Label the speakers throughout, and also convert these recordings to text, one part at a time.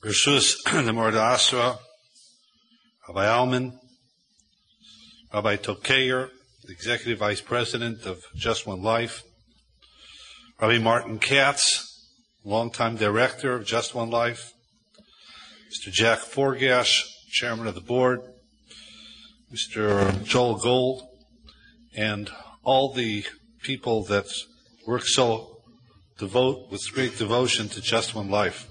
Speaker 1: Bershus the Morda Asra, Rabbi Alman, Rabbi Tokeyer, the Executive Vice President of Just One Life, Rabbi Martin Katz, longtime Director of Just One Life, Mr. Jack Forgash, Chairman of the Board, Mr. Joel Gold, and all the people that work with great devotion to Just One Life.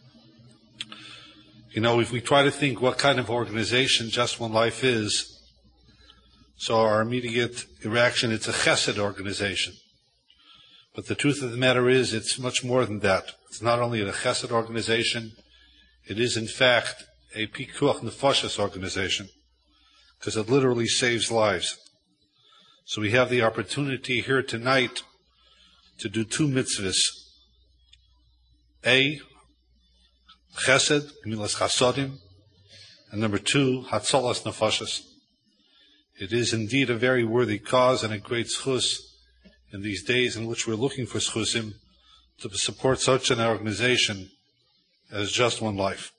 Speaker 1: You know, if we try to think what kind of organization Just One Life is, so our immediate reaction, it's a chesed organization. But the truth of the matter is, it's much more than that. It's not only a chesed organization, it is in fact a pikuach nefashos organization, because it literally saves lives. So we have the opportunity here tonight to do two mitzvahs. A, chesed, gemilas chasodim, and number two, hatzalas nefashos. It is indeed a very worthy cause and a great schus in these days in which we're looking for schusim to support such an organization as Just One Life.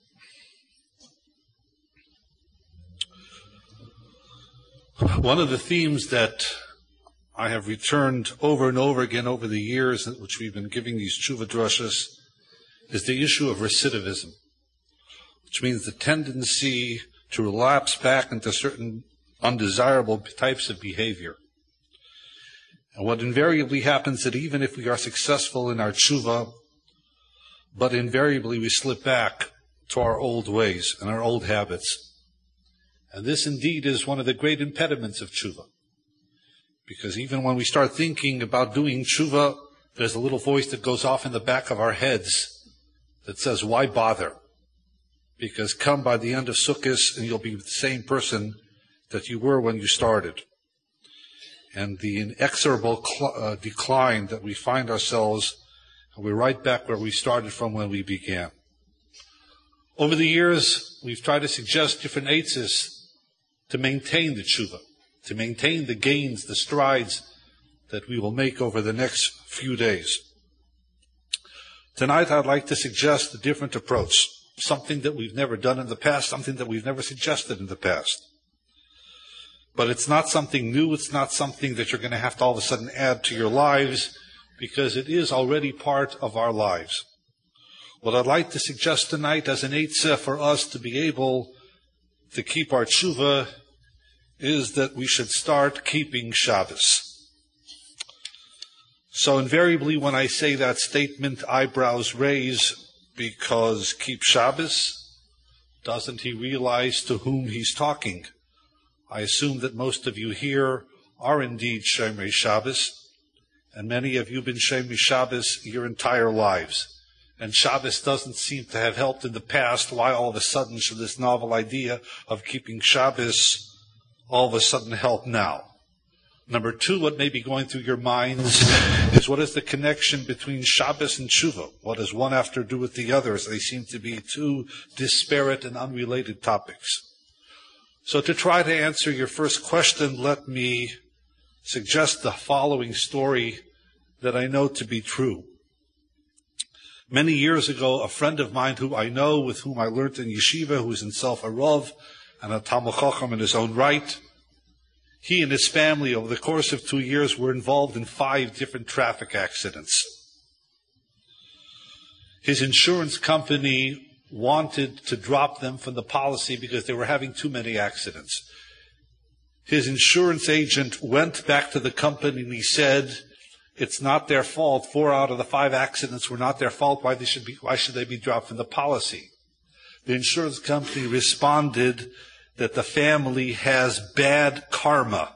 Speaker 1: One of the themes that I have returned over and over again over the years in which we've been giving these tshuva drushes is the issue of recidivism, which means the tendency to relapse back into certain undesirable types of behavior. And what invariably happens is that even if we are successful in our tshuva, but invariably we slip back to our old ways and our old habits. And this indeed is one of the great impediments of tshuva. Because even when we start thinking about doing tshuva, there's a little voice that goes off in the back of our heads that says, why bother? Because come by the end of Sukkot and you'll be the same person that you were when you started. And the inexorable decline that we find ourselves, and we're right back where we started from when we began. Over the years, we've tried to suggest different eitzes to maintain the tshuva, to maintain the gains, the strides that we will make over the next few days. Tonight, I'd like to suggest a different approach, something that we've never done in the past, something that we've never suggested in the past. But it's not something new, it's not something that you're going to have to all of a sudden add to your lives, because it is already part of our lives. What I'd like to suggest tonight as an eitzah for us to be able to keep our tshuva is that we should start keeping Shabbos. So invariably when I say that statement, eyebrows raise, because keep Shabbos, doesn't he realize to whom he's talking? I assume that most of you here are indeed Shomrei Shabbos, and many of you have been Shomrei Shabbos your entire lives. And Shabbos doesn't seem to have helped in the past. Why all of a sudden should this novel idea of keeping Shabbos all of a sudden help now? Number two, what may be going through your minds is what is the connection between Shabbos and Tshuva? What does one have to do with the others? They seem to be two disparate and unrelated topics. So to try to answer your first question, let me suggest the following story that I know to be true. Many years ago, a friend of mine who I know, with whom I learned in yeshiva, who is himself a Rav and a Talmud Chacham in his own right, he and his family over the course of 2 years were involved in 5 different traffic accidents. His insurance company wanted to drop them from the policy because they were having too many accidents. His insurance agent went back to the company and he said, it's not their fault. 4 out of the 5 accidents were not their fault. Why should they be dropped from the policy? The insurance company responded that the family has bad karma.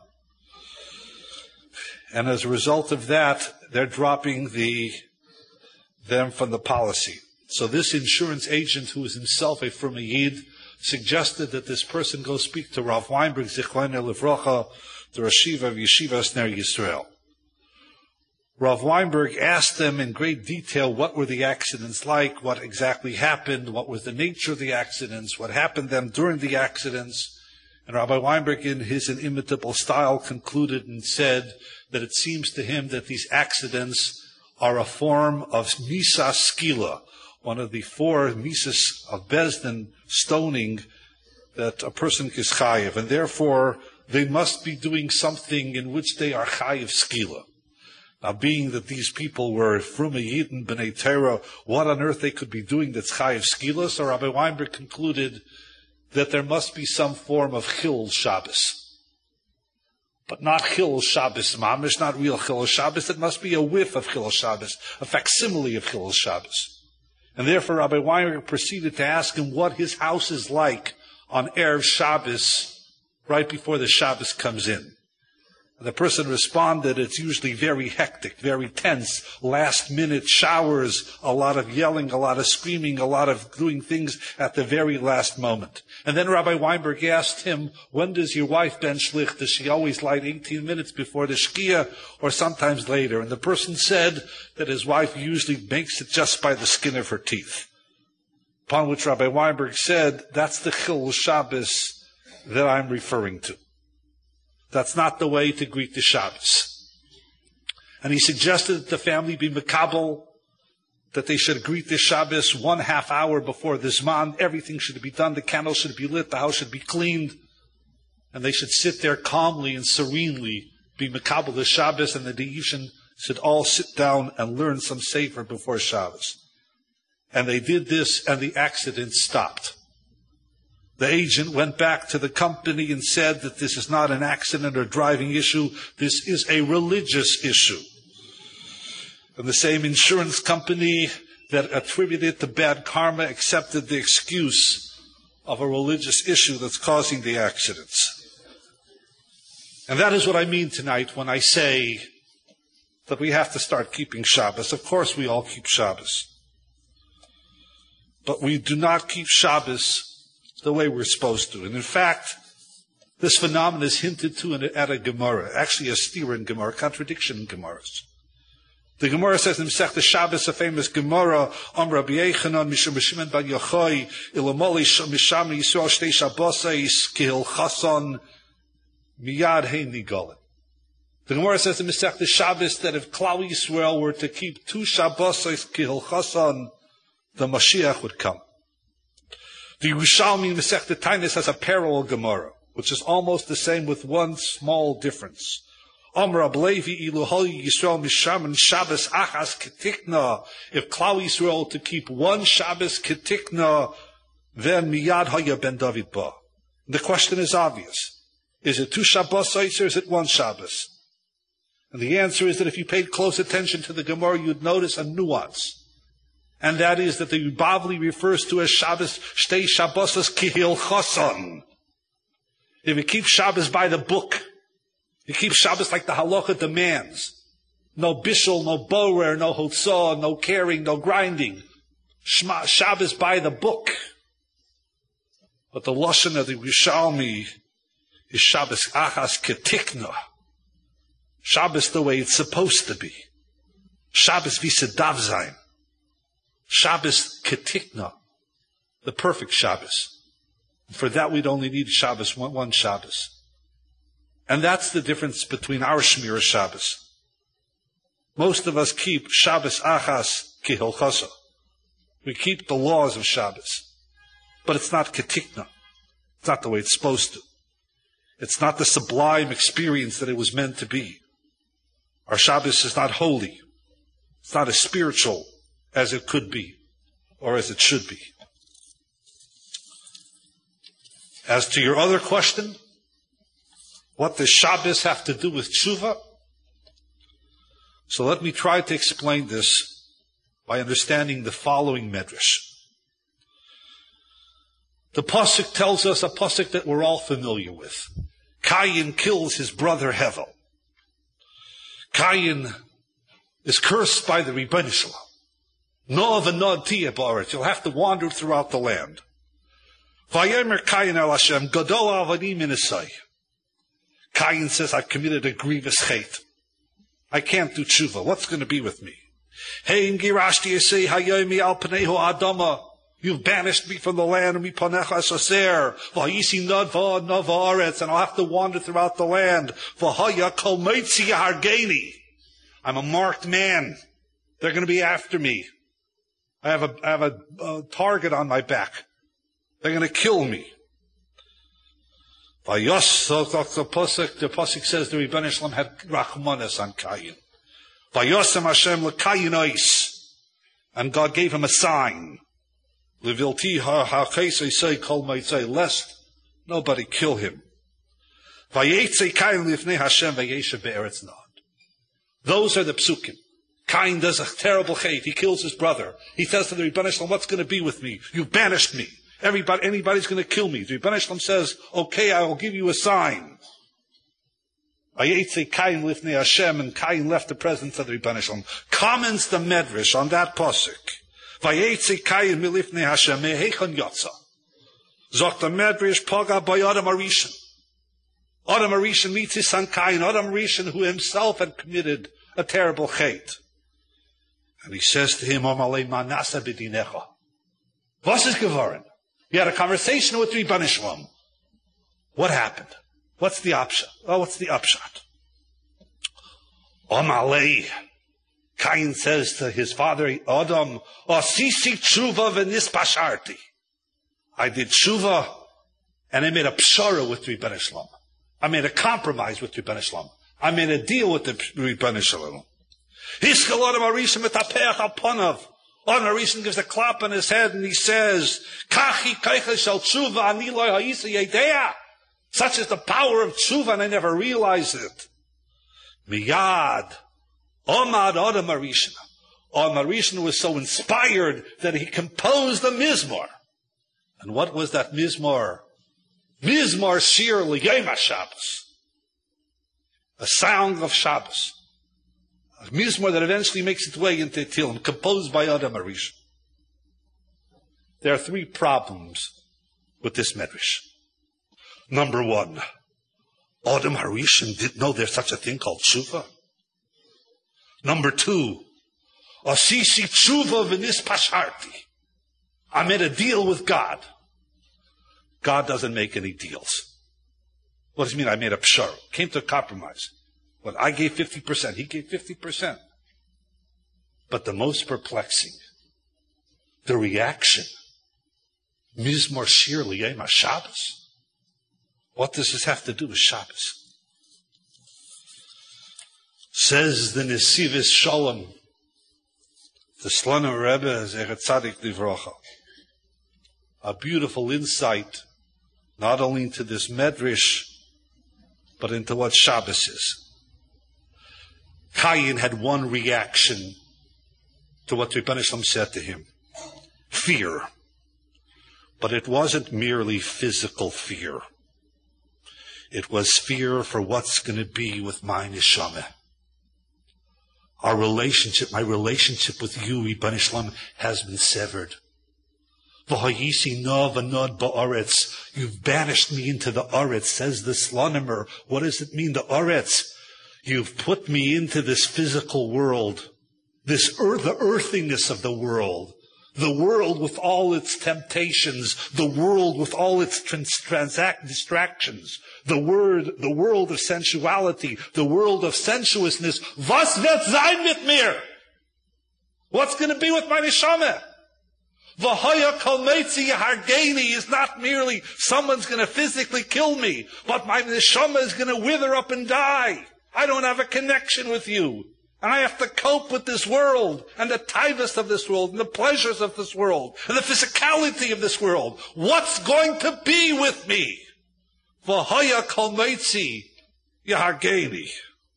Speaker 1: And as a result of that, they're dropping them from the policy. So this insurance agent, who is himself a Firma Yid, suggested that this person go speak to Rav Weinberg, Zichrono Livrocha, the Rosh Yeshiva of Yeshivas Ner Yisrael. Rav Weinberg asked them in great detail what were the accidents like, what exactly happened, what was the nature of the accidents, what happened them during the accidents. And Rabbi Weinberg, in his inimitable style, concluded and said that it seems to him that these accidents are a form of misa skila, one of the 4 mises of Beis Din stoning that a person is chayiv, and therefore they must be doing something in which they are chayiv skila. Now, being that these people were Fruma Yidden, B'nai Torah, what on earth they could be doing that's chayiv skila? So Rabbi Weinberg concluded that there must be some form of Chil Shabbos. But not Chil Shabbos mamish, not real Chil Shabbos. It must be a whiff of Chil Shabbos, a facsimile of Chil Shabbos. And therefore Rabbi Weinberg proceeded to ask him what his house is like on Erev Shabbos, right before the Shabbos comes in. And the person responded, it's usually very hectic, very tense, last-minute showers, a lot of yelling, a lot of screaming, a lot of doing things at the very last moment. And then Rabbi Weinberg asked him, when does your wife ben shlich? Does she always light 18 minutes before the shkia or sometimes later? And the person said that his wife usually makes it just by the skin of her teeth. Upon which Rabbi Weinberg said, that's the Chil Shabbos that I'm referring to. That's not the way to greet the Shabbos. And he suggested that the family be makabel, that they should greet the Shabbos 1/2 hour before the Zman. Everything should be done. The candles should be lit. The house should be cleaned. And they should sit there calmly and serenely, be makabel the Shabbos, and the Yishin should all sit down and learn some sefer before Shabbos. And they did this, and the accident stopped. The agent went back to the company and said that this is not an accident or driving issue. This is a religious issue. And the same insurance company that attributed to bad karma accepted the excuse of a religious issue that's causing the accidents. And that is what I mean tonight when I say that we have to start keeping Shabbos. Of course we all keep Shabbos. But we do not keep Shabbos the way we're supposed to. And in fact, this phenomenon is hinted to at a Gemara, actually a steer in Gemara, contradiction in Gemaras. The Gemara says in Masechta Shabbos, a famous Gemara, Rabbi Yechanan, Mishum Shimon bar Yochai, Ilamoli Misham Yisrael Shtei Shabbosais, Kihil Chason, Miyad Hein Nigolet. The Gemara says in Masechta Shabbos that if Klal Yisrael were to keep 2 Shabbosais, Kihil Chason, the Mashiach would come. The Yerushalmi Masechta Taanis has a parallel Gemara, which is almost the same with one small difference. Amar Ablevi Iluhali Yisrael Mishaman Shabbos Achas Ketikna. If Klal Yisrael to keep 1 Shabbos Ketikna, then Miyad Haya Ben David Ba. The question is obvious: is it 2 Shabbos or is it 1 Shabbos? And the answer is that if you paid close attention to the Gemara, you'd notice a nuance. And that is that the Bavli refers to as Shabbos, Shtei Shabbosas Kihil Chason. If you keep Shabbos by the book, you keep Shabbos like the halacha demands. No bishul, no borer, no hotzah, no caring, no grinding. Shabbos by the book. But the lashon of the Yerushalmi is Shabbos Achas Ketikna. Shabbos the way it's supposed to be. Shabbos Visadav Zayin. Shabbos Ketikna, the perfect Shabbos. For that we'd only need Shabbos, one Shabbos. And that's the difference between our Shmira Shabbos. Most of us keep Shabbos Achas Kihil Chasa. We keep the laws of Shabbos. But it's not Ketikna. It's not the way it's supposed to. It's not the sublime experience that it was meant to be. Our Shabbos is not holy. It's not as spiritual as it could be, or as it should be. As to your other question, what does Shabbos have to do with tshuva? So let me try to explain this by understanding the following medrash. The pasuk tells us a pasuk that we're all familiar with. Cain kills his brother Hevel. Cain is cursed by the Rebbeinu Shalom. No v'nod tiyeh ba'aretz. You'll have to wander throughout the land. Vayomer Cain el Hashem, gadol avani minisai. Cain says, I've committed a grievous hate. I can't do tshuva. What's going to be with me? Hein girashti yisei hayomi al panehu adama. You've banished me from the land, and mipanecha esaser. V'hayisi nod v'aretz, and I'll have to wander throughout the land. V'haya kol meitzi hargeni. I'm a marked man. They're going to be after me. I have a target on my back. They're going to kill me. Vayos, the Pasuk says the Rebbeinu Shalom had rachmanis on Cain. Vayosem Hashem l'Cain ois. And God gave him a sign. Levilti ha'chaisei say kol meitzei, lest nobody kill him. Vayetze Cain lifnei Hashem vayeshev be'eretz Nod. Those are the psukim. Cain does a terrible chait. He kills his brother. He says to the Rebbeinu Shalom, what's going to be with me? You banished me. Anybody's going to kill me. The Rebbeinu Shalom says, okay, I will give you a sign. Vayetze Cain lifnei Hashem, and Cain left the presence of the Rebbeinu Shalom. Comments the Medrash on that pasuk. Vayetze Cain milifnei Hashem mehechon yotza. Zok the Medrash paga by Adam Arishan. Adam Arishan meets his son Cain. Adam Arishan, who himself had committed a terrible chait. And he says to him, Omalei manasa b'dinecha. Was is geworden? He had a conversation with Rebbeinu Shalom. What happened? What's the upshot? Oh, what's the upshot? Omalei. Cain says to his father, Adam, Osisi tshuva v'nispasharti. I did tshuva, and I made a pshara with Rebbeinu Shalom. I made a compromise with Rebbeinu Shalom. I made a deal with the Rebbeinu Shalom. Hiskal Adam Arishan metapeach alponav. Adam Arishan gives a clap on his head and he says, Kachi kaicha shel tshuva ani lo ha'isa yedea. Such is the power of tshuva, and I never realized it. Miyad. Omad Adam Arishan. Adam Arishan was so inspired that he composed a mizmor. And what was that mizmor? Mizmor Shir L'Yom HaShabbos. A song of Shabbos. A mizmor that eventually makes its way into Tehillim, composed by Adam Arishan. There are three problems with this medrash. Number one, Adam Arishan didn't know there's such a thing called tshuva. Number two, Asisi tshuva v'nispasharti. I made a deal with God. God doesn't make any deals. What does it mean I made a pshar? Came to a compromise. Well, I gave 50%, he gave 50%. But the most perplexing, the reaction, Mizmor Shir L'Yom HaShabbos. What does this have to do with Shabbos? Says the Nesivis Shalom, the Slonim Rebbe, Zechat Tzadik Livrocha. A beautiful insight, not only into this medrash, but into what Shabbos is. Cain had one reaction to what Rebbeinu Shalom said to him. Fear. But it wasn't merely physical fear. It was fear for what's going to be with my neshama. My relationship with you, Rebbeinu Shalom, has been severed. You've banished me into the Aretz, says the Slonimer. What does it mean, the Aretz? You've put me into this physical world, the earthiness of the world with all its temptations, the world with all its distractions, the world of sensuality, the world of sensuousness. Was wird sein mit mir? What's going to be with my neshama? V'hoya kol meitzi hargeni is not merely someone's going to physically kill me, but my neshama is going to wither up and die. I don't have a connection with you. And I have to cope with this world, and the taivas of this world, and the pleasures of this world, and the physicality of this world. What's going to be with me? V'hoya kol meitzi yahargeni.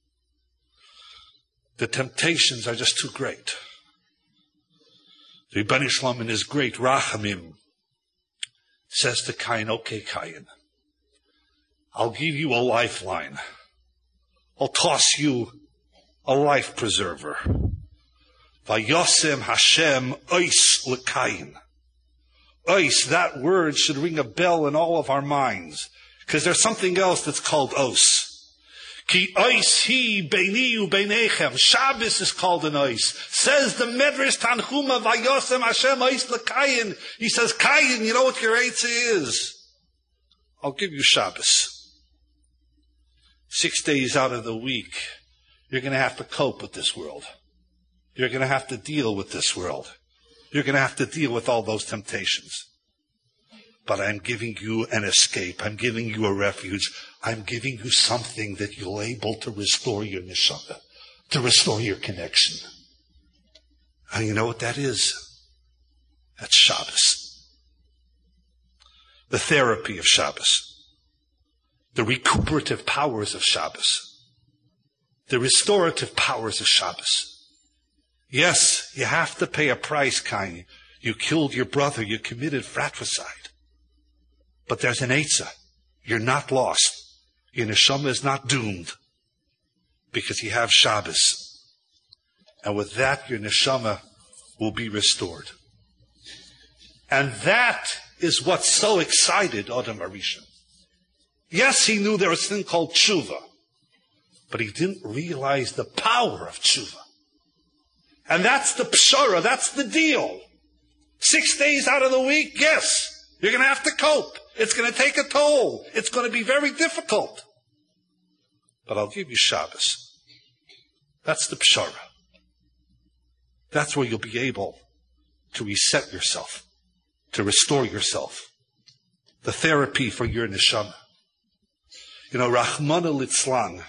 Speaker 1: The temptations are just too great. The Rebbeinu Shalom in his great Rachamim says to Cain, okay, Cain, I'll give you a lifeline. I'll toss you a life preserver. Vayosem Hashem ois l'Cain. Ois, that word should ring a bell in all of our minds, because there's something else that's called os. Ki ois hi beini u beinechem. Shabbos is called an ois. Says the Medrash Tanchuma, Vayosem Hashem ois l'Cain. He says, Cain, you know what your eitzah is? I'll give you Shabbos. 6 days out of the week, you're going to have to cope with this world. You're going to have to deal with this world. You're going to have to deal with all those temptations. But I'm giving you an escape. I'm giving you a refuge. I'm giving you something that you're able to restore your neshama, to restore your connection. And you know what that is? That's Shabbos. The therapy of Shabbos. The recuperative powers of Shabbos. The restorative powers of Shabbos. Yes, you have to pay a price, Cain. You killed your brother. You committed fratricide. But there's an eitzah. You're not lost. Your neshama is not doomed. Because you have Shabbos. And with that, your neshama will be restored. And that is what so excited Adam HaRishon. Yes, he knew there was a thing called tshuva. But he didn't realize the power of tshuva. And that's the pshara, that's the deal. 6 days out of the week, yes, you're going to have to cope. It's going to take a toll. It's going to be very difficult. But I'll give you Shabbos. That's the pshara. That's where you'll be able to reset yourself, to restore yourself. The therapy for your neshama. You know, Rahmana Litzlan,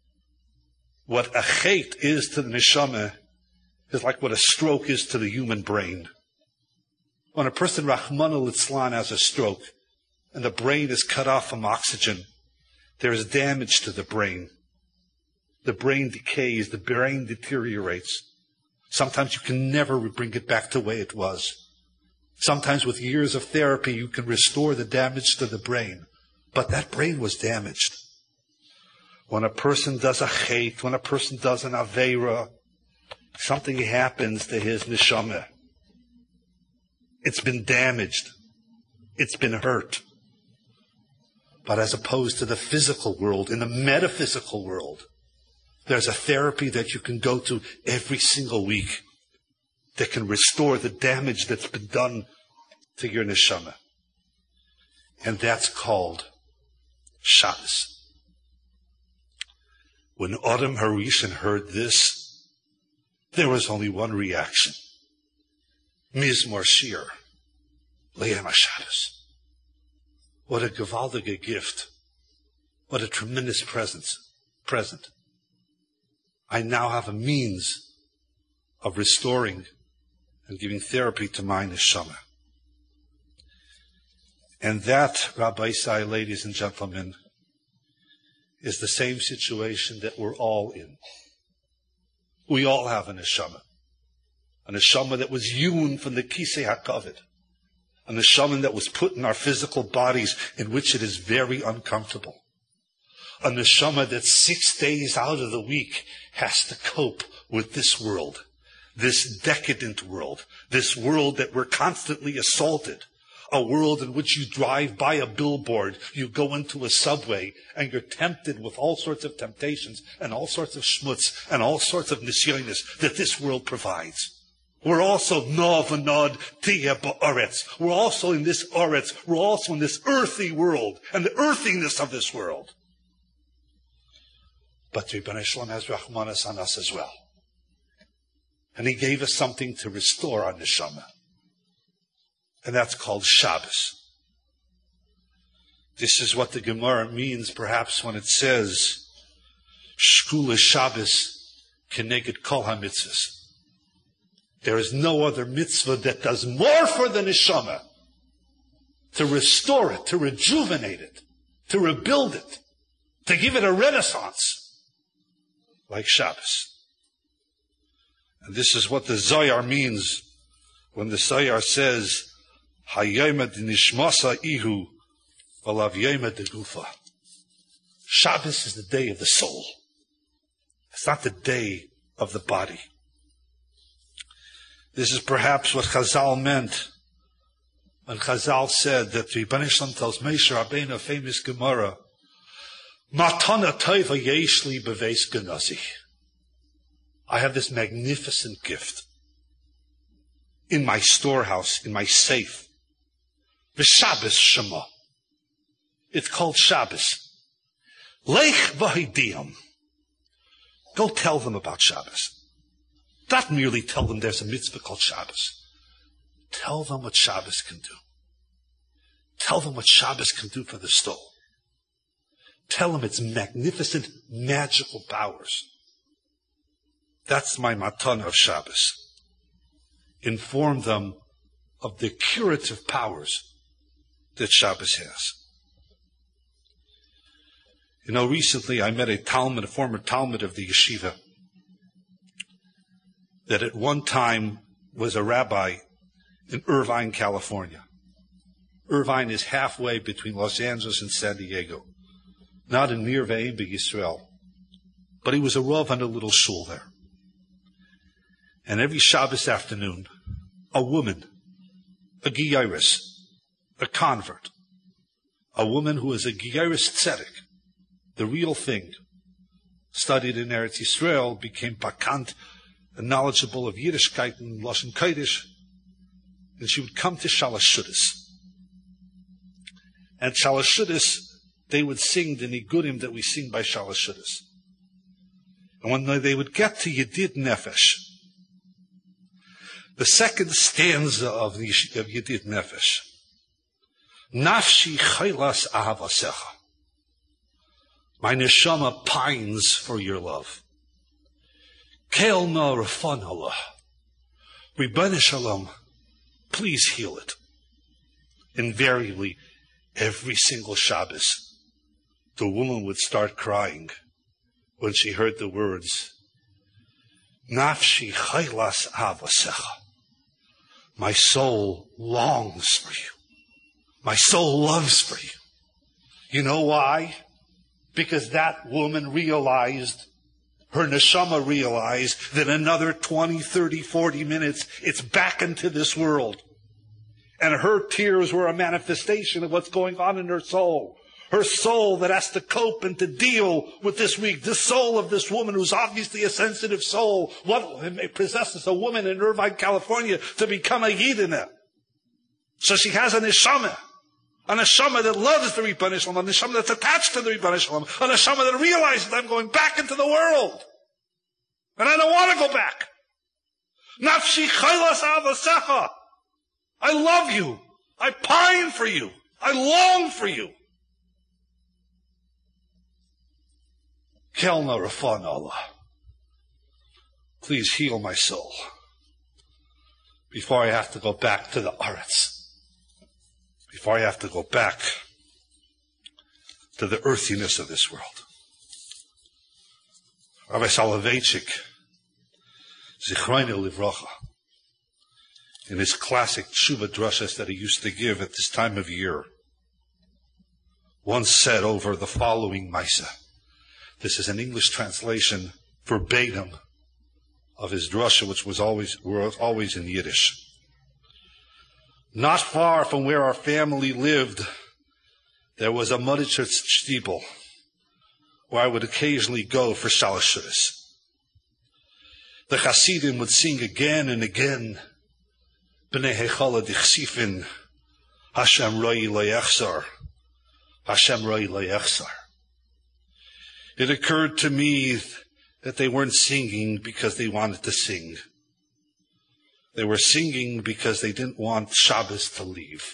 Speaker 1: what a chet is to the neshama is like what a stroke is to the human brain. When a person, Rahmana Litzlan, has a stroke and the brain is cut off from oxygen, there is damage to the brain. The brain decays, the brain deteriorates. Sometimes you can never bring it back to the way it was. Sometimes with years of therapy, you can restore the damage to the brain. But that brain was damaged. When a person does a chet, when a person does an aveira, something happens to his neshama. It's been damaged. It's been hurt. But as opposed to the physical world, in the metaphysical world, there's a therapy that you can go to every single week that can restore the damage that's been done to your neshama. And that's called Shabbos. When Adam HaRishon heard this, there was only one reaction. Mizmor Shir, Le'em HaShabbos. What a gewaldige gift. What a tremendous present. I now have a means of restoring and giving therapy to my neshama. And that, Rabbi Isai, ladies and gentlemen, is the same situation that we're all in. We all have a neshama that was hewn from the Kisei HaKavod, a neshama that was put in our physical bodies, in which it is very uncomfortable. A neshama that 6 days out of the week has to cope with this world, this decadent world, this world that we're constantly assaulted. A world in which you drive by a billboard, you go into a subway, and you're tempted with all sorts of temptations and all sorts of schmutz and all sorts of nisyonis that this world provides. We're also no v'nod tiyeh ba'aretz. We're also in this aretz. We're also in this earthy world and the earthiness of this world. But Ribbon Shalom has Rahmanas on us as well. And he gave us something to restore our neshama. And that's called Shabbos. This is what the Gemara means, perhaps, when it says, Shkula Shabbos keneged kol ha-mitzvahs. There is no other mitzvah that does more for the neshama to restore it, to rejuvenate it, to rebuild it, to give it a renaissance, like Shabbos. And this is what the Zohar means when the Zohar says, Hayoma d'nishmasa ihu, v'lav yoma d'gufa. Shabbos is the day of the soul. It's not the day of the body. This is perhaps what Chazal meant when Chazal said that Ribbon Shalom tells Moshe Rabbeinu, a famous Gemara, Matana tova yesh li beveis genazi. I have this magnificent gift in my storehouse, in my safe. V'Shabbos Shema. It's called Shabbos. Lech v'hidiyam. Go tell them about Shabbos. Not merely tell them there's a mitzvah called Shabbos. Tell them what Shabbos can do. Tell them what Shabbos can do for the soul. Tell them its magnificent, magical powers. That's my matana of Shabbos. Inform them of the curative powers that Shabbos has. You know, recently I met a former Talmud of the yeshiva, that at one time was a rabbi in Irvine, California. Irvine is halfway between Los Angeles and San Diego. Not in Mir Ve'im B'Yisrael. But he was a rav on a little shul there. And every Shabbos afternoon, a woman, a Giyaris, a convert, a woman who is a Giyaris tzedek, the real thing, studied in Eretz Yisrael, became pakant and knowledgeable of Yiddishkeit and Lashon Kodesh, and she would come to Shalashudas. And Shalashudas, they would sing the nigudim that we sing by Shalashudas. And when they would get to Yedid Nefesh, the second stanza of Yedid Nefesh, Nafshi chaylas ahavasecha, my neshama pines for your love. Keil na rafan Allah, Ribbana Shalom, please heal it. Invariably, every single Shabbos, the woman would start crying when she heard the words, Nafshi chaylas ahavasecha, my soul longs for you. My soul loves for you. You know why? Because that woman realized, her neshama realized, that another 20, 30, 40 minutes, it's back into this world. And her tears were a manifestation of what's going on in her soul. Her soul that has to cope and to deal with this week. The soul of this woman who's obviously a sensitive soul. What possesses a woman in Irvine, California to become a Yidinah? So she has a neshama that loves the Ribbana Shalom, a neshama that's attached to the Ribbana Shalom, a neshama that realizes that I'm going back into the world. And I don't want to go back. Nafshi chaylas ahavasecha. I love you. I pine for you. I long for you. Kelna Rafan Allah. Please heal my soul before I have to go back to the Aretz. Before I have to go back to the earthiness of this world. Rabbi Soloveitchik, Zichrono Livrocha, in his classic tshuva drushes that he used to give at this time of year, once said over the following Maisa. This is an English translation verbatim of his drusha, which was always in Yiddish. Not far from where our family lived, there was a Modichitz Shtibel, where I would occasionally go for Shalashudas. The Hasidim would sing again and again, B'nei Hechala Dichsifin, Hashem Roi Le'echsar, Hashem Roi Le'echsar. It occurred to me that they weren't singing because they wanted to sing. They were singing because they didn't want Shabbos to leave.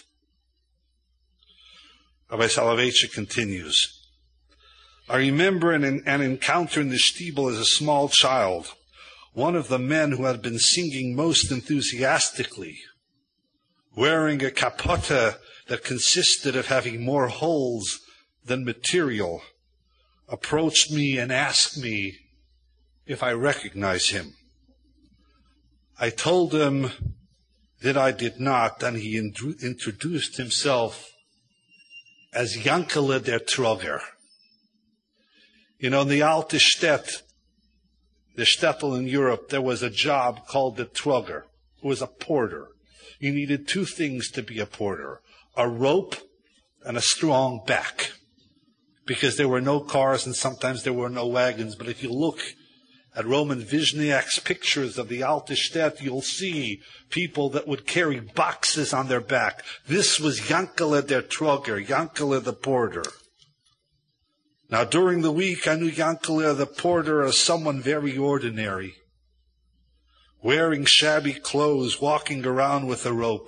Speaker 1: Rabbi Soloveitchik continues, I remember an encounter in the Shtibel as a small child. One of the men who had been singing most enthusiastically, wearing a kapota that consisted of having more holes than material, approached me and asked me if I recognize him. I told him that I did not, and he introduced himself as Yankele der Troger. You know, in the Alte Stadt, the shtetl in Europe, there was a job called the Troger, who was a porter. You needed two things to be a porter, a rope and a strong back, because there were no cars and sometimes there were no wagons. But if you look at Roman Vizhniak's pictures of the Alte Stadt, you'll see people that would carry boxes on their back. This was Yankele der Troger, Yankele the porter. Now, during the week, I knew Yankele the porter as someone very ordinary. wearing shabby clothes, walking around with a rope.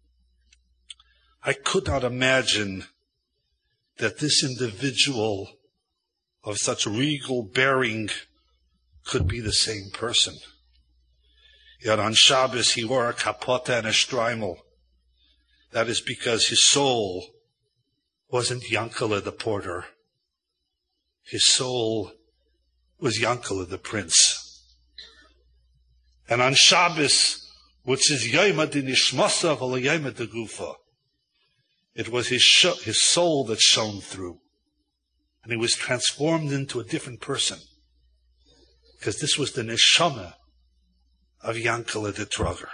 Speaker 1: I could not imagine that this individual of such regal bearing could be the same person. Yet on Shabbos he wore a kapota and a shtreimel. That is because his soul wasn't Yankele the porter. His soul was Yankele the prince. And on Shabbos, which is Yoma de Nishmasa v'lo Yoma de Gufa, it was his soul that shone through. And he was transformed into a different person. Because this was the neshama of Yankele the Troger.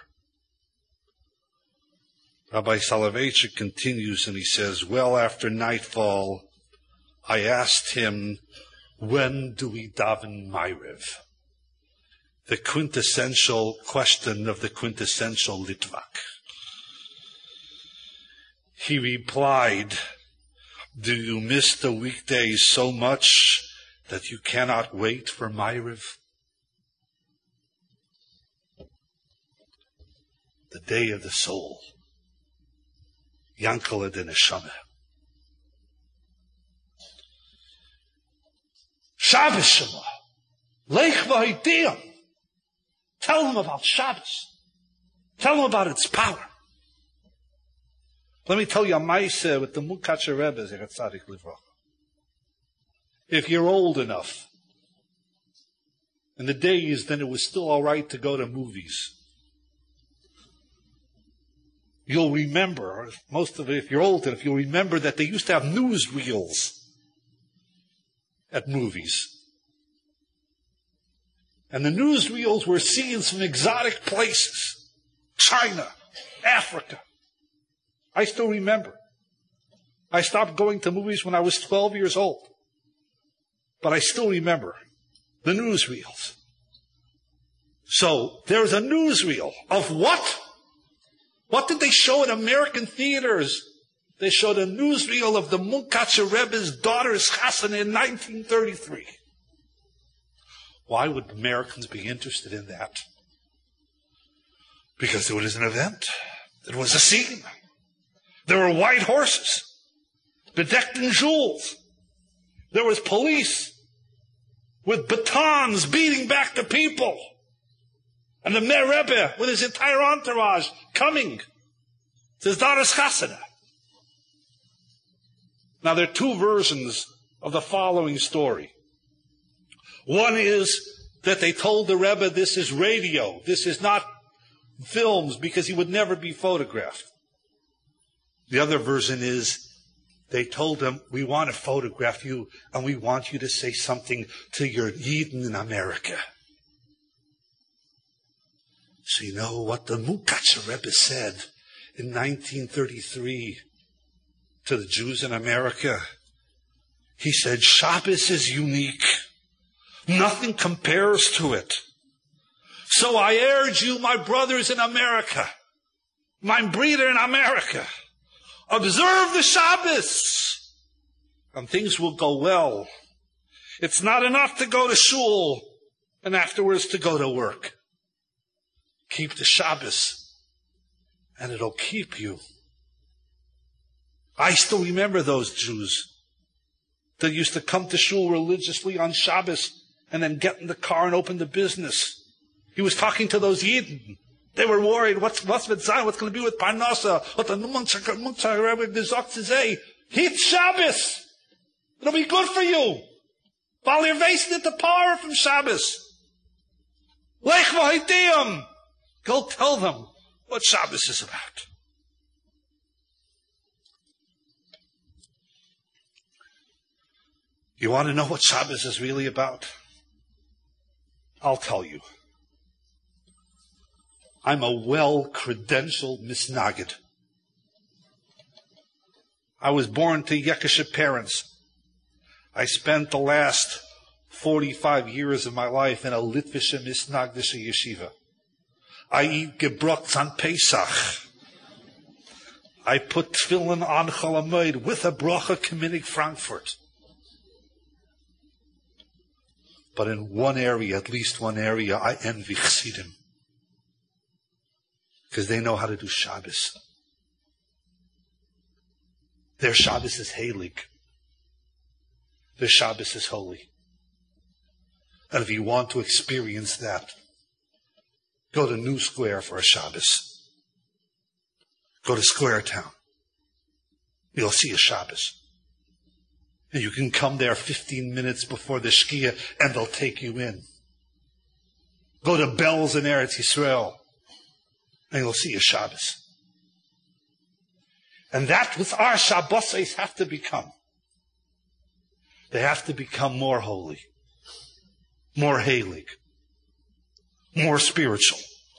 Speaker 1: Rabbi Soloveitchik continues and he says, well after nightfall, I asked him, when do we daven Ma'ariv? The quintessential question of the quintessential Litvak. He replied, do you miss the weekdays so much that you cannot wait for Ma'ariv? The day of the soul. Yankele de Neshama. Shabbos Shema. Lech v'hoidiyam. Tell them about Shabbos. Tell them about its power. Let me tell you a ma'aseh with the Mukacher Rebbe, Zecher Tzadik Livracha. If you're old enough, in the days then it was still all right to go to movies. You'll remember, most of it, if you're old enough, you'll remember that they used to have newsreels at movies. And the newsreels were scenes from exotic places. China, Africa. I still remember. I stopped going to movies when I was 12 years old. But I still remember the newsreels. So there's a newsreel of what? What did they show in American theaters? They showed a newsreel of the Munkacher Rebbe's daughter's chasana in 1933. Why would Americans be interested in that? Because it was an event. It was a scene. There were white horses, bedecked in jewels. There was police with batons beating back the people. And the Mer Rebbe with his entire entourage coming to his daughter's chasana. Now there are two versions of the following story. One is that they told the Rebbe this is radio, this is not films, because he would never be photographed. The other version is they told him, we want to photograph you and we want you to say something to your Yidden in America. So you know what the Mukacher Rebbe said in 1933 to the Jews in America? He said, Shabbos is unique. Nothing compares to it. So I urge you, my brothers in America, my breeder in America, observe the Shabbos and things will go well. It's not enough to go to shul and afterwards to go to work. Keep the Shabbos and it'll keep you. I still remember those Jews that used to come to shul religiously on Shabbos and then get in the car and open the business. He was talking to those Yidden. They were worried, what's with Zion, what's going to be with Parnasa, what the Munkacher Rebbe gesagt to say. Hit Shabbos. It'll be good for you. While you're wasting the power from Shabbos. Lech v'hoidiyam. Go tell them what Shabbos is about. You want to know what Shabbos is really about? I'll tell you. I'm a well-credentialed misnagid. I was born to Yekishe parents. I spent the last 45 years of my life in a Litvische misnagdische yeshiva. I eat gebrots on Pesach. I put tefillin on Chol Hamoed with a bracha Kaminig Frankfurt. But in one area, at least one area, I envy Chassidim. Because they know how to do Shabbos. Their Shabbos is heilig. Their Shabbos is holy. And if you want to experience that, go to New Square for a Shabbos. Go to Square Town. You'll see a Shabbos. And you can come there 15 minutes before the Shkia and they'll take you in. Go to Bells in Eretz Yisrael and you'll see a Shabbos. And that with our Shabbos have to become. They have to become more holy, more heilig, more spiritual.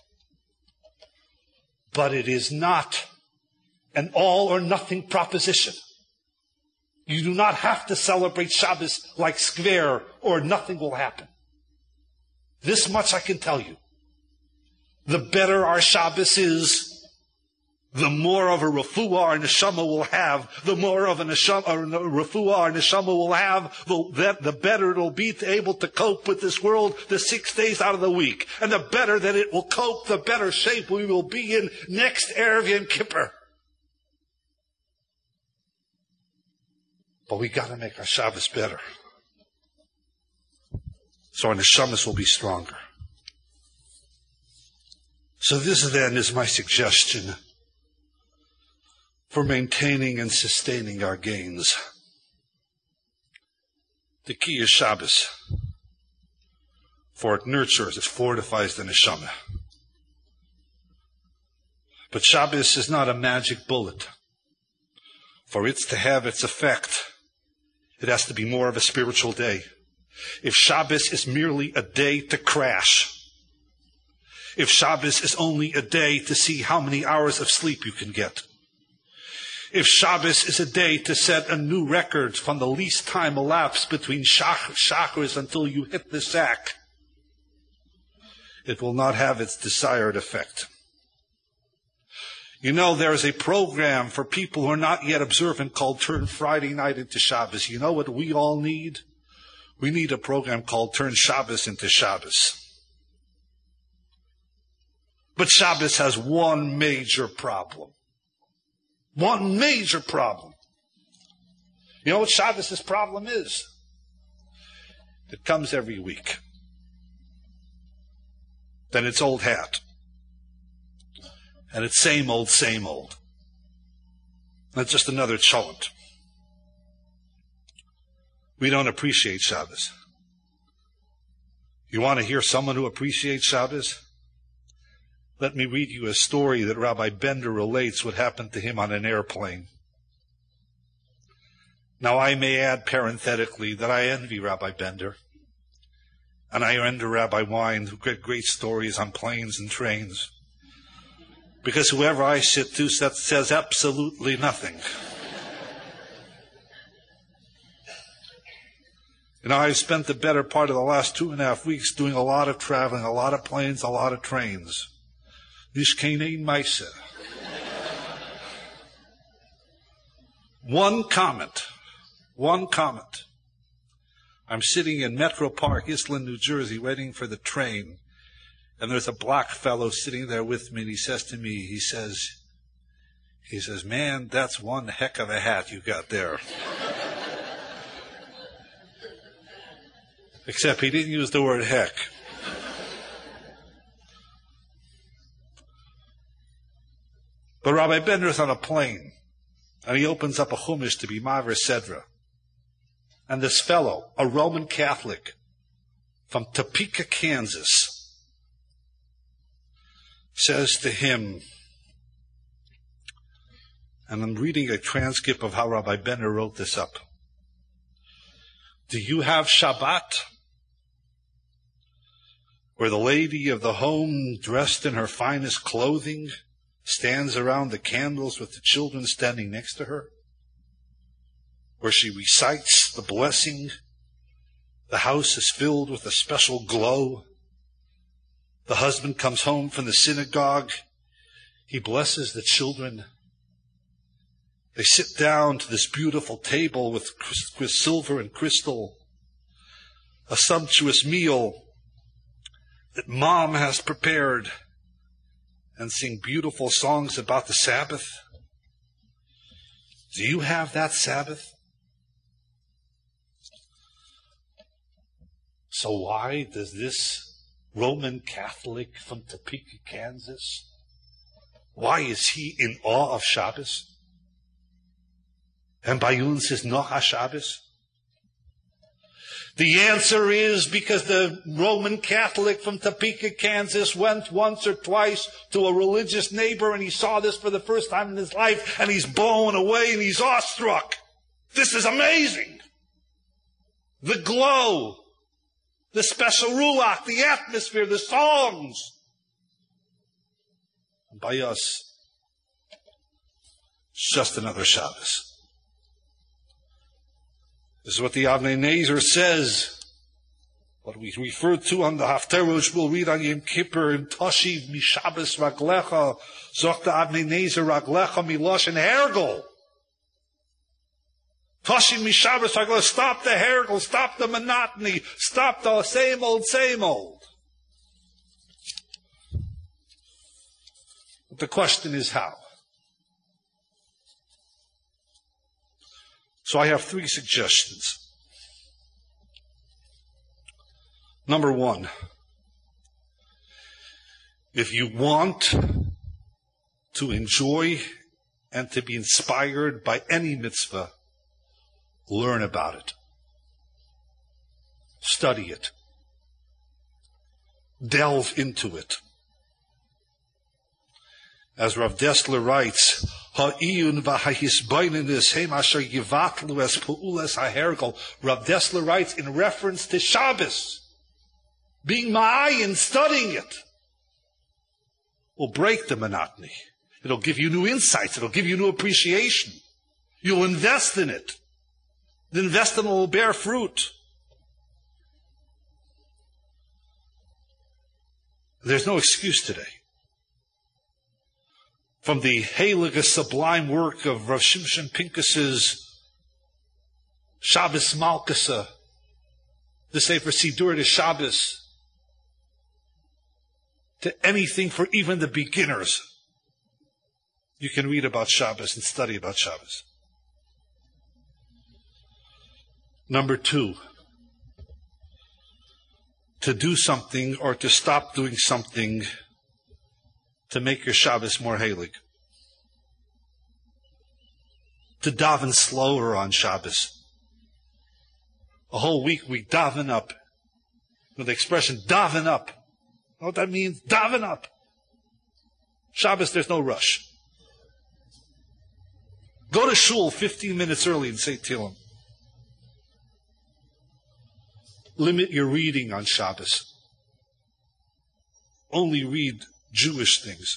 Speaker 1: But it is not an all or nothing proposition. You do not have to celebrate Shabbos like Square or nothing will happen. This much I can tell you. The better our Shabbos is, the more of a refuah our neshama will have, the more of a refuah our neshama will have, the better it'll be able to cope with this world the 6 days out of the week. And the better that it will cope, the better shape we will be in next Erev Yom Kippur. But we got to make our Shabbos better. So our neshamas will be stronger. So this then is my suggestion for maintaining and sustaining our gains. The key is Shabbos. For it nurtures, it fortifies the neshama. But Shabbos is not a magic bullet. For it to have its effect, it has to be more of a spiritual day. If Shabbos is merely a day to crash, if Shabbos is only a day to see how many hours of sleep you can get, if Shabbos is a day to set a new record from the least time elapsed between chakras until you hit the sack, it will not have its desired effect. You know, there is a program for people who are not yet observant called Turn Friday Night into Shabbos. You know what we all need? We need a program called Turn Shabbos into Shabbos. But Shabbos has one major problem. One major problem. You know what Shabbos' problem is? It comes every week. Then it's old hat. And it's same old, same old. That's just another cholent. We don't appreciate Shabbos. You want to hear someone who appreciates Shabbos? Let me read you a story that Rabbi Bender relates what happened to him on an airplane. Now I may add parenthetically that I envy Rabbi Bender. And I envy Rabbi Wein, who get great stories on planes and trains. Because whoever I sit to says absolutely nothing. You know, I've spent the better part of the last 2.5 weeks doing a lot of traveling, a lot of planes, a lot of trains. This kanein maisa. One comment. I'm sitting in Metro Park, Island, New Jersey, waiting for the train. And there's a black fellow sitting there with me, and he says to me, he says, man, that's one heck of a hat you got there. Except he didn't use the word heck. But Rabbi Bender's on a plane, and he opens up a chumash to be Maver Sedra. And this fellow, a Roman Catholic from Topeka, Kansas, says to him, and I'm reading a transcript of how Rabbi Bender wrote this up. Do you have Shabbat? Where the lady of the home, dressed in her finest clothing, stands around the candles with the children standing next to her? Where she recites the blessing, the house is filled with a special glow. The husband comes home from the synagogue. He blesses the children. They sit down to this beautiful table with silver and crystal, a sumptuous meal that mom has prepared. and sing beautiful songs about the Sabbath? Do you have that Sabbath? So why does this Roman Catholic from Topeka, Kansas, why is he in awe of Shabbos? And bei uns ist noch a Shabbos? The answer is because the Roman Catholic from Topeka, Kansas went once or twice to a religious neighbor and he saw this for the first time in his life and he's blown away and he's awestruck. This is amazing. The glow, the special ruach, the atmosphere, the songs. And by us, it's just another Shabbos. This is what the Avnei Nezer says, what we refer to on the Haftarah, which we'll read on Yom Kippur, in Toshiv Mishabes Raglecha, Zoch the Avnei Nezer Raglecha Milosh and Hergel. Toshiv Mishabes Raglecha, stop the Hergel, stop the monotony, stop the same old, same old. But the question is how? So I have 3 suggestions. Number 1, if you want to enjoy and to be inspired by any mitzvah, learn about it. Study it. Delve into it. As Rav Dessler writes, Ha'iyun v'hahisbaininus heim asher yivatlu es pu'ules ha'hergel. Rav Dessler writes in reference to Shabbos, being ma'ayin, studying it, will break the monotony. It'll give you new insights. It'll give you new appreciation. You'll invest in it. The investment will bear fruit. There's no excuse today. From the heilige, sublime work of Rav Shimshon Pincus's Shabbos Malkasa, the Sefer Sidur to Shabbos, to anything for even the beginners, you can read about Shabbos and study about Shabbos. Number 2, to do something or to stop doing something to make your Shabbos more heilig. To daven slower on Shabbos. A whole week we daven up. With the expression daven up. You know what that means? Daven up. Shabbos, there's no rush. Go to shul 15 minutes early and say Tehillim. Limit your reading on Shabbos. Only read Jewish things.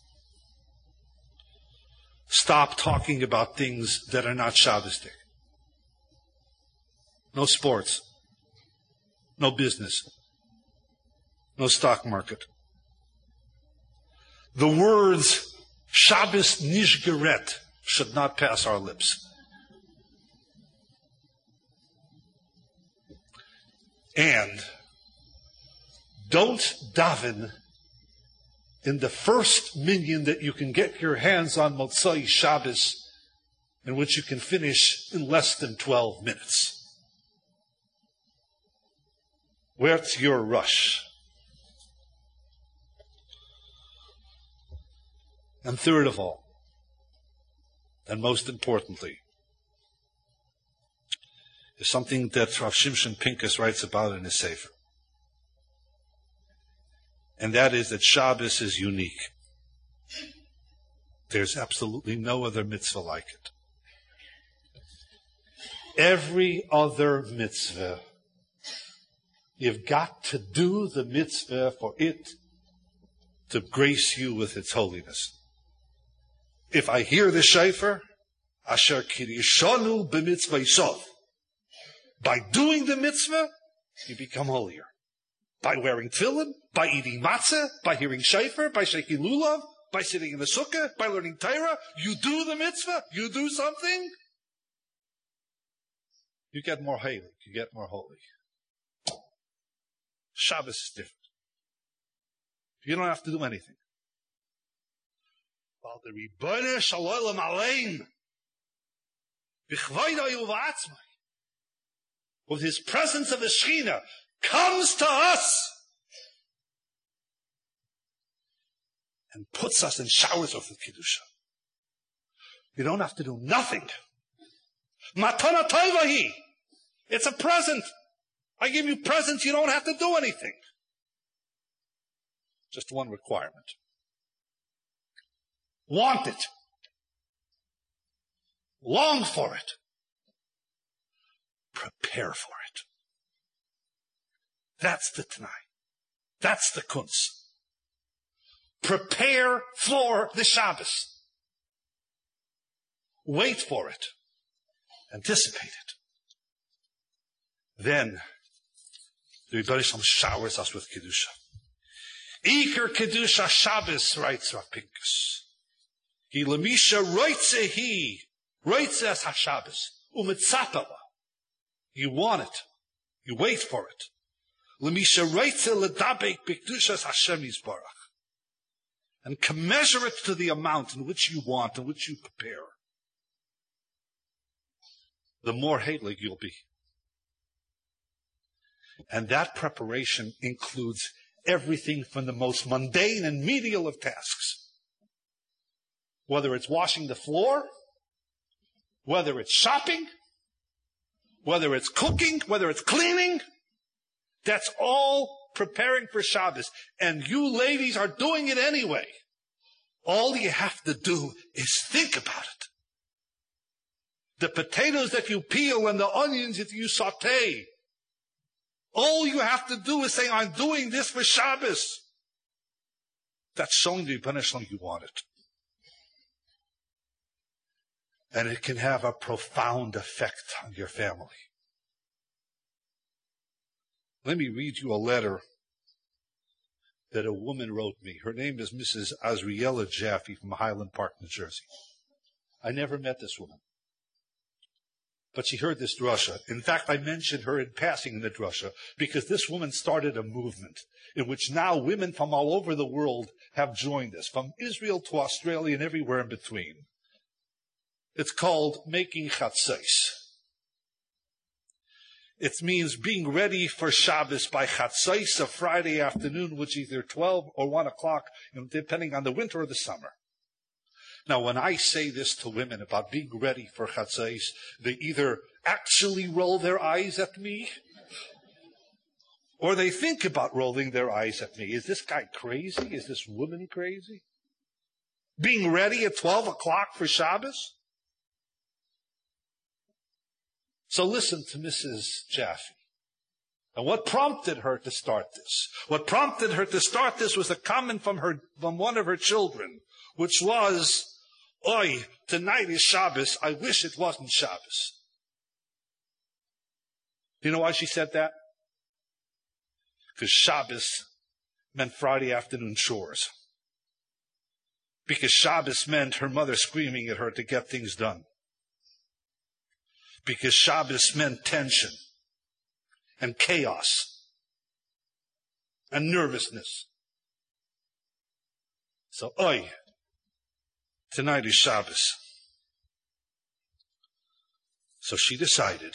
Speaker 1: Stop talking about things that are not Shabbosdik. No sports. No business. No stock market. The words Shabbos nishgeret should not pass our lips. And don't daven in the first minyan that you can get your hands on Motzai Shabbos, in which you can finish in less than 12 minutes. Where's your rush? And third of all, and most importantly, is something that Rav Shimshon Pincus writes about in his Sefer. And that is that Shabbos is unique. There's absolutely no other mitzvah like it. Every other mitzvah, you've got to do the mitzvah for it to grace you with its holiness. If I hear the shofar, asher kirishonu b'mitzvah yisov. By doing the mitzvah, you become holier. By wearing tefillin, by eating matzah, by hearing shofar, by shaking lulav, by sitting in the sukkah, by learning Torah, you do the mitzvah, you do something, you get more holy, you get more holy. Shabbos is different. You don't have to do anything. While the Rebbeinu Shalom Alein, with his presence of the Shekhinah, comes to us and puts us in showers of the Kedusha. You don't have to do nothing. Matana Toivahi. It's a present. I give you presents, you don't have to do anything. Just one requirement. Want it. Long for it. Prepare for it. That's the Tanai. That's the Kunz. Prepare for the Shabbos. Wait for it. Anticipate it. Then, the Rebbeinu Shalom showers us with Kedusha. Iker Kedusha Shabbos, writes Rav Pinkus. He lemisha roitzehi, roitzes HaShabbos, umitzapela. You want it. You wait for it. Lemisha roitze ledabek b'kedushas Hashem Yisbarach. And commensurate to the amount in which you want, in which you prepare, the more hatelig you'll be. And that preparation includes everything from the most mundane and menial of tasks. Whether it's washing the floor, whether it's shopping, whether it's cooking, whether it's cleaning, that's all preparing for Shabbos. And you ladies are doing it anyway. All you have to do is think about it. The potatoes that you peel and the onions that you saute, all you have to do is say, I'm doing this for Shabbos. That's showing the Rebbeinu Shalom you want it. And it can have a profound effect on your family. Let me read you a letter that a woman wrote me. Her name is Mrs. Azriela Jaffe from Highland Park, New Jersey. I never met this woman. But she heard this drasha. In fact, I mentioned her in passing in the drasha because this woman started a movement in which now women from all over the world have joined us, from Israel to Australia and everywhere in between. It's called Making Chatzos. It means being ready for Shabbos by Chatzos, a Friday afternoon, which is either 12 or 1 o'clock, depending on the winter or the summer. Now, when I say this to women about being ready for Chatzos, they either actually roll their eyes at me, or they think about rolling their eyes at me. Is this guy crazy? Is this woman crazy? Being ready at 12 o'clock for Shabbos? So listen to Mrs. Jaffe. And what prompted her to start this? What prompted her to start this was a comment from one of her children, which was, "Oi, tonight is Shabbos. I wish it wasn't Shabbos." Do you know why she said that? Because Shabbos meant Friday afternoon chores. Because Shabbos meant her mother screaming at her to get things done. Because Shabbos meant tension and chaos and nervousness. So, oi, tonight is Shabbos. So she decided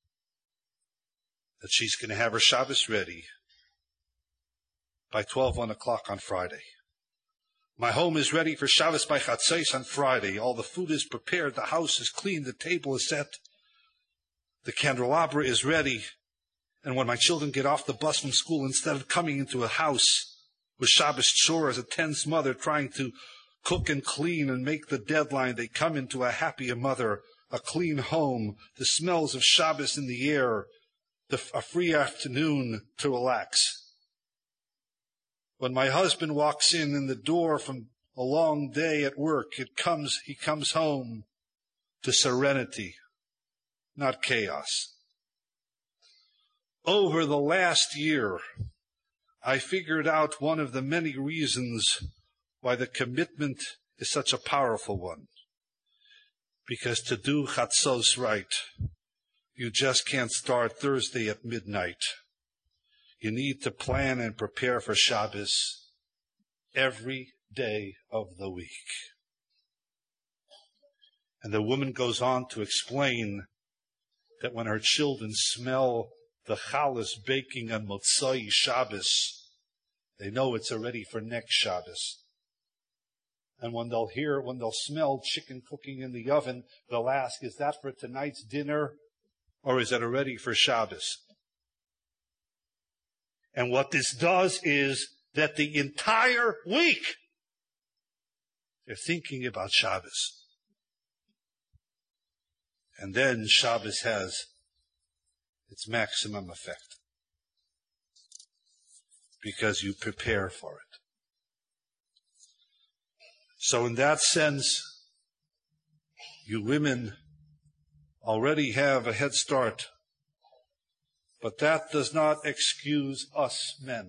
Speaker 1: that she's going to have her Shabbos ready by 12, 1 o'clock on Friday. My home is ready for Shabbos by Chatzos on Friday. All the food is prepared, the house is clean, the table is set. The candelabra is ready, and when my children get off the bus from school, instead of coming into a house with Shabbos chores, a tense mother trying to cook and clean and make the deadline, they come into a happier mother, a clean home, the smells of Shabbos in the air, a free afternoon to relax. When my husband walks in the door from a long day at work, he comes home to serenity, not chaos. Over the last year, I figured out one of the many reasons why the commitment is such a powerful one. Because to do Chatzos right, you just can't start Thursday at midnight. You need to plan and prepare for Shabbos every day of the week. And the woman goes on to explain that when her children smell the challah baking on Motzai Shabbos, they know it's already for next Shabbos. And when they'll smell chicken cooking in the oven, they'll ask, is that for tonight's dinner or is it already for Shabbos? And what this does is that the entire week they're thinking about Shabbos. And then Shabbos has its maximum effect, because you prepare for it. So in that sense, you women already have a head start, but that does not excuse us men.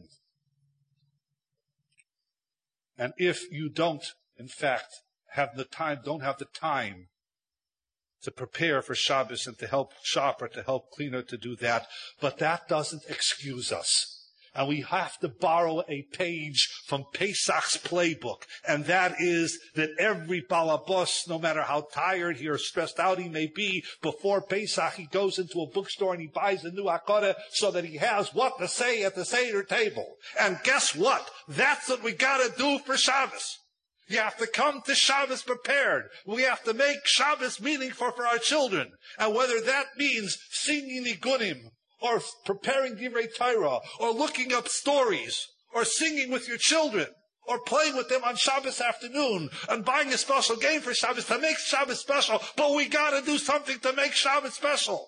Speaker 1: And if you don't, in fact, don't have the time to prepare for Shabbos and to help shop or to help cleaner to do that, but that doesn't excuse us. And we have to borrow a page from Pesach's playbook, and that is that every balabos, no matter how tired or stressed out he may be, before Pesach he goes into a bookstore and he buys a new Haggadah so that he has what to say at the Seder table. And guess what? That's what we gotta do for Shabbos. You have to come to Shabbos prepared. We have to make Shabbos meaningful for our children. And whether that means singing Nigunim, or preparing Divrei Torah, or looking up stories, or singing with your children, or playing with them on Shabbos afternoon, and buying a special game for Shabbos to make Shabbos special, but we gotta do something to make Shabbos special.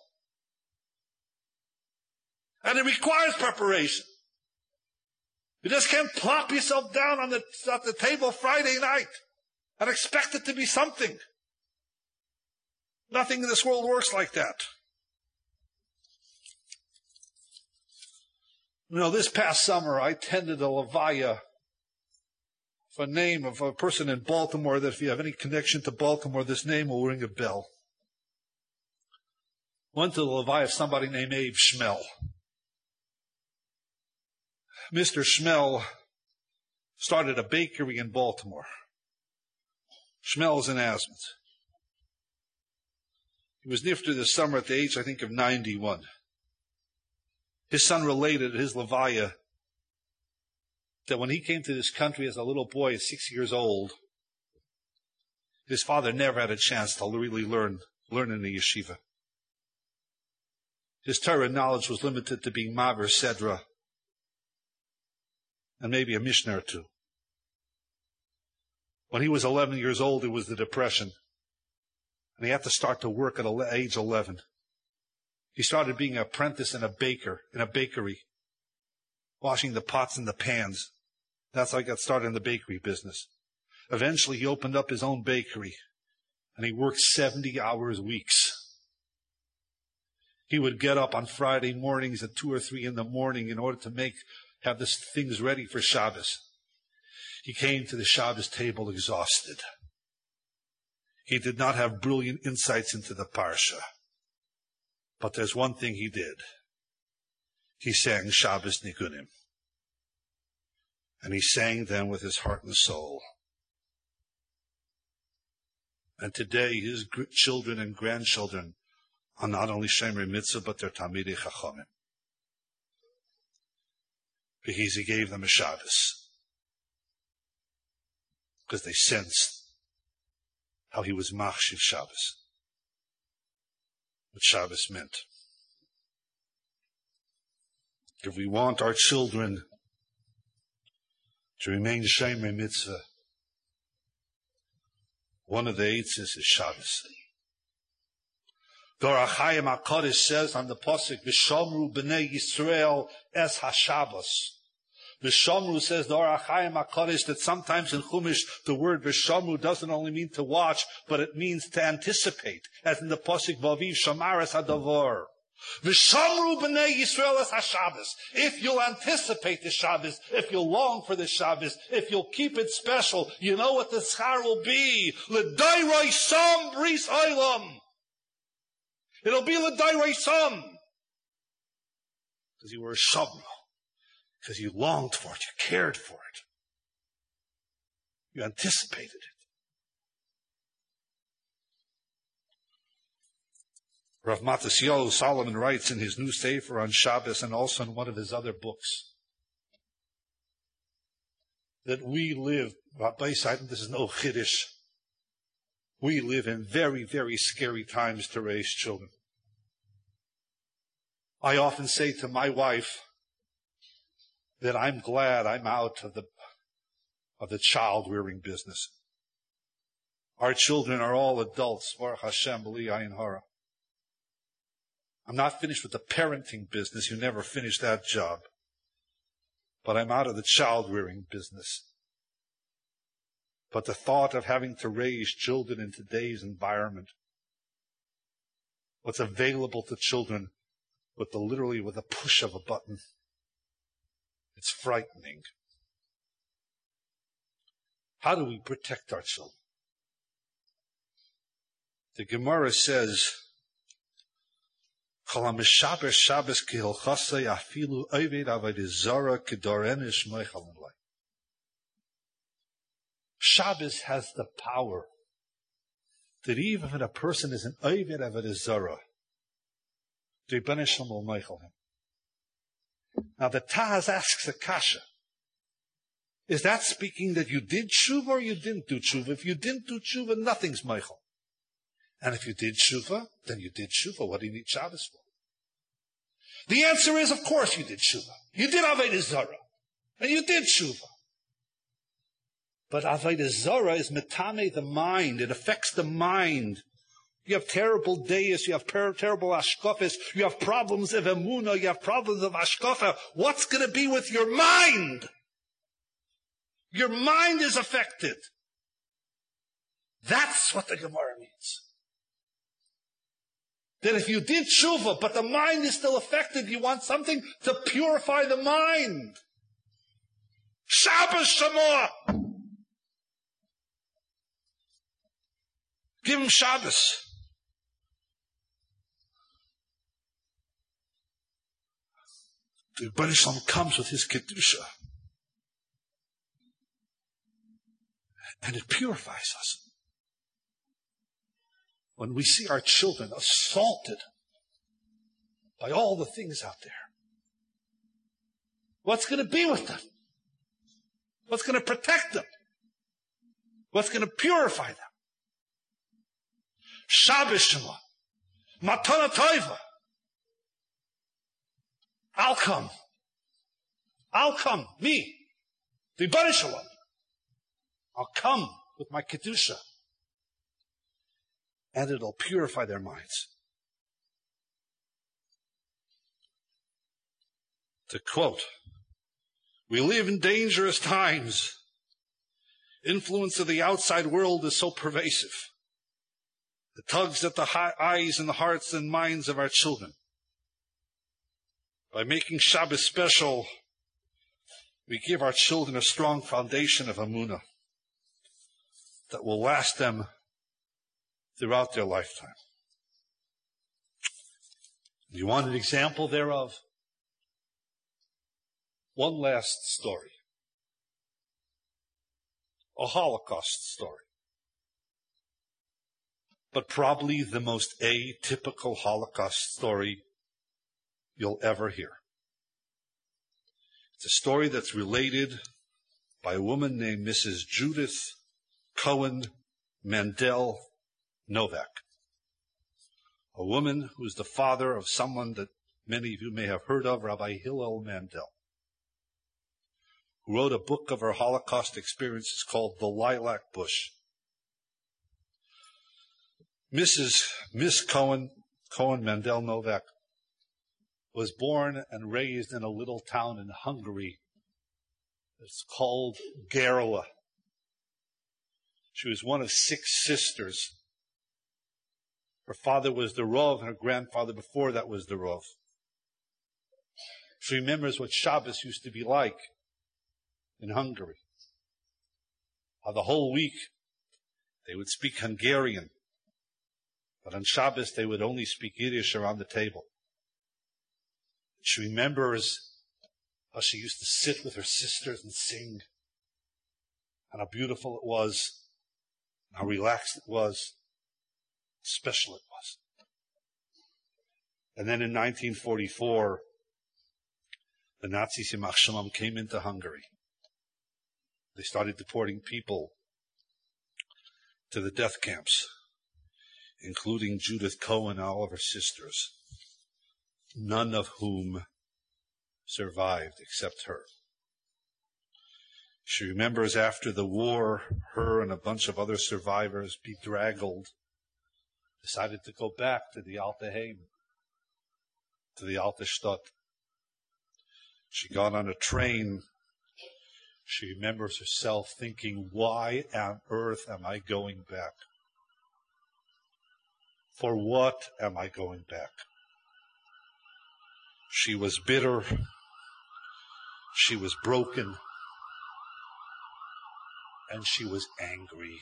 Speaker 1: And it requires preparation. You just can't plop yourself down at the table Friday night and expect it to be something. Nothing in this world works like that. You know, this past summer I attended a levaya for a name of a person in Baltimore that if you have any connection to Baltimore, this name will ring a bell. Went to the levaya of somebody named Abe Schmel. Mr. Schmel started a bakery in Baltimore. Schmel is an asthmatic. He was nifted this summer at the age, I think, of 91. His son related at his levaya that when he came to this country as a little boy at 6 years old, his father never had a chance to really learn in the yeshiva. His Torah knowledge was limited to being Maver Sedra and maybe a Mishnah or two. When he was 11 years old, it was the Depression, and he had to start to work at age 11. He started being an apprentice and a baker in a bakery, washing the pots and the pans. That's how he got started in the bakery business. Eventually, he opened up his own bakery, and he worked 70 hours weeks. He would get up on Friday mornings at 2 or 3 in the morning in order to have these things ready for Shabbos. He came to the Shabbos table exhausted. He did not have brilliant insights into the parsha. But there's one thing he did. He sang Shabbos Nigunim. And he sang them with his heart and soul. And today his children and grandchildren are not only Shomer Mitzvah, but they're Talmidei Chachamim. Because he gave them a Shabbos. Because they sensed how he was Machshiv Shabbos. What Shabbos meant. If we want our children to remain Shomer Mitzvah, one of the eights is Shabbos. The Or HaChaim HaKadosh says on the pasuk, "V'shamru b'nei Yisrael es haShabbos." V'shamru says the Or HaChaim HaKadosh that sometimes in Chumash the word v'shamru doesn't only mean to watch, but it means to anticipate, as in the pasuk Vaviv Shamaras Hadavar. V'shamru b'nei Yisrael es haShabbos. If you'll anticipate the Shabbos, if you'll long for the Shabbos, if you'll keep it special, you know what the schar will be. L'dayrei sam bris olam. It'll be l'dayrei sam. Because you were a shamru. Because you longed for it, you cared for it. You anticipated it. Rav Matisyahu Solomon writes in his new Sefer on Shabbos and also in one of his other books that we live, Rabbi Seidim, this is no chiddush, we live in very, very scary times to raise children. I often say to my wife that I'm glad I'm out of the child-rearing business. Our children are all adults, Baruch Hashem, B'li Ayin Hara. I'm not finished with the parenting business. You never finish that job. But I'm out of the child-rearing business. But the thought of having to raise children in today's environment, what's available to children literally with a push of a button, it's frightening. How do we protect our children? The Gemara says, Shabbos has the power that even if a person is an Oved Avodah Zarah, the Rebbeinu Shalom will meichel him. Now the Taz asks a kasha. Is that speaking that you did tshuva or you didn't do tshuva? If you didn't do tshuva, nothing's meichel. And if you did tshuva, then you did tshuva. What do you need Shabbos for? The answer is, of course you did tshuva. You did Avodah Zarah. And you did tshuva. But Avodah Zarah is metame the mind. It affects the mind. You have terrible days. You have terrible ashkafas. You have problems of emunah. You have problems of ashkafa. What's going to be with your mind? Your mind is affected. That's what the Gemara means. That if you did tshuva, but the mind is still affected, you want something to purify the mind. Shabbos Shamor. Give him Shabbos. The Rebbeinu Shalom comes with his Kedusha. And it purifies us. When we see our children assaulted by all the things out there, what's going to be with them? What's going to protect them? What's going to purify them? Shabbos Shema, Matana Toiva. I'll come, me, the Rebbeinu Shalom. I'll come with my Kedusha. And it'll purify their minds. To quote, we live in dangerous times. Influence of the outside world is so pervasive. It tugs at the eyes and the hearts and minds of our children. By making Shabbos special, we give our children a strong foundation of Amunah that will last them throughout their lifetime. You want an example thereof? One last story. A Holocaust story. But probably the most atypical Holocaust story you'll ever hear. It's a story that's related by a woman named Mrs. Judith Cohen Mandel Novak, a woman who's the father of someone that many of you may have heard of, Rabbi Hillel Mandel, who wrote a book of her Holocaust experiences called The Lilac Bush. Miss Cohen Mandel Novak was born and raised in a little town in Hungary. It's called Gerla. She was one of 6 sisters. Her father was the Rav, and her grandfather before that was the Rav. She remembers what Shabbos used to be like in Hungary. How the whole week they would speak Hungarian, but on Shabbos they would only speak Yiddish around the table. She remembers how she used to sit with her sisters and sing, and how beautiful it was, and how relaxed it was, how special it was. And then in 1944, the Nazis Yamach Shalom came into Hungary. They started deporting people to the death camps, including Judith Cohen and all of her sisters, none of whom survived except her. She remembers after the war, her and a bunch of other survivors, bedraggled, decided to go back to the Alte Heim, to the Alte Stadt. She got on a train. She remembers herself thinking, why on earth am I going back? For what am I going back? She was bitter. She was broken. And she was angry.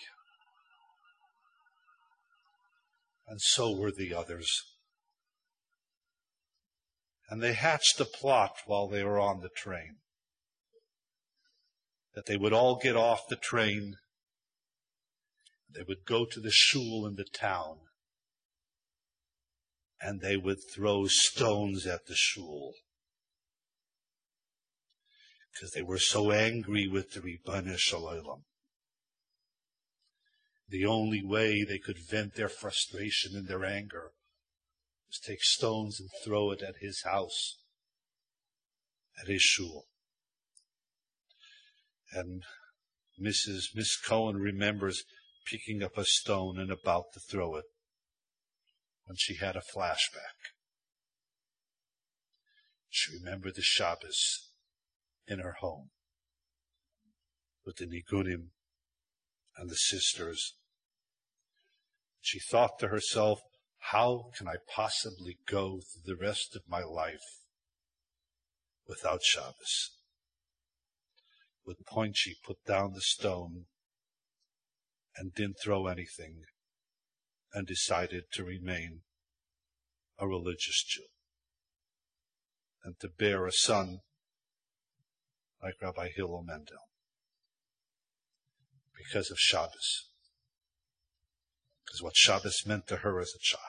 Speaker 1: And so were the others. And they hatched a plot while they were on the train, that they would all get off the train, they would go to the shul in the town, and they would throw stones at the shul, because they were so angry with the Ribono Shel Olam. The only way they could vent their frustration and their anger was take stones and throw it at his house, at his shul. And Miss Cohen remembers picking up a stone and about to throw it when she had a flashback. She remembered the Shabbos in her home with the Nigunim and the sisters. She thought to herself, how can I possibly go through the rest of my life without Shabbos? With point, she put down the stone and didn't throw anything and decided to remain a religious Jew and to bear a son like Rabbi Hillel Mendel because of Shabbos. Because what Shabbos meant to her as a child.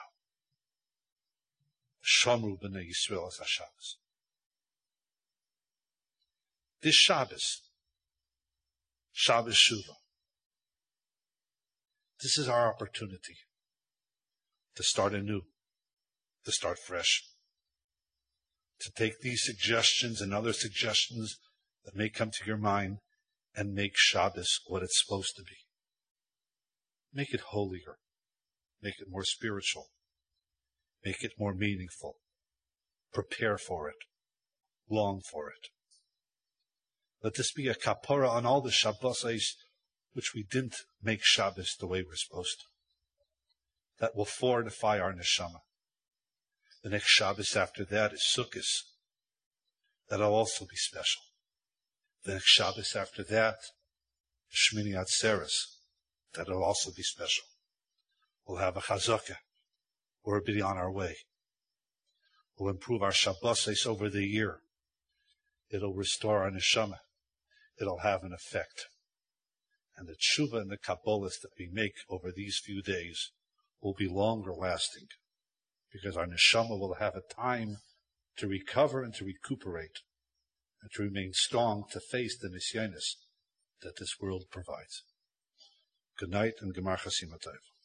Speaker 1: Shamru b'nei Yisrael as Shabbos. This Shabbos, Shabbos Shuvah, this is our opportunity to start anew, to start fresh, to take these suggestions and other suggestions that may come to your mind and make Shabbos what it's supposed to be. Make it holier. Make it more spiritual. Make it more meaningful. Prepare for it. Long for it. Let this be a kapara on all the Shabbos which we didn't make Shabbos the way we're supposed to. That will fortify our neshama. The next Shabbos after that is Sukkot. That'll also be special. The next Shabbos after that, Shmini Atzeres. That'll also be special. We'll have a chazakah. We'll be on our way. We'll improve our Shabbos over the year. It'll restore our neshama. It'll have an effect. And the tshuva and the kabbalas that we make over these few days will be longer lasting, because our neshama will have a time to recover and to recuperate and to remain strong to face the nisyanis that this world provides. Good night and Gemar Chasim Atayv.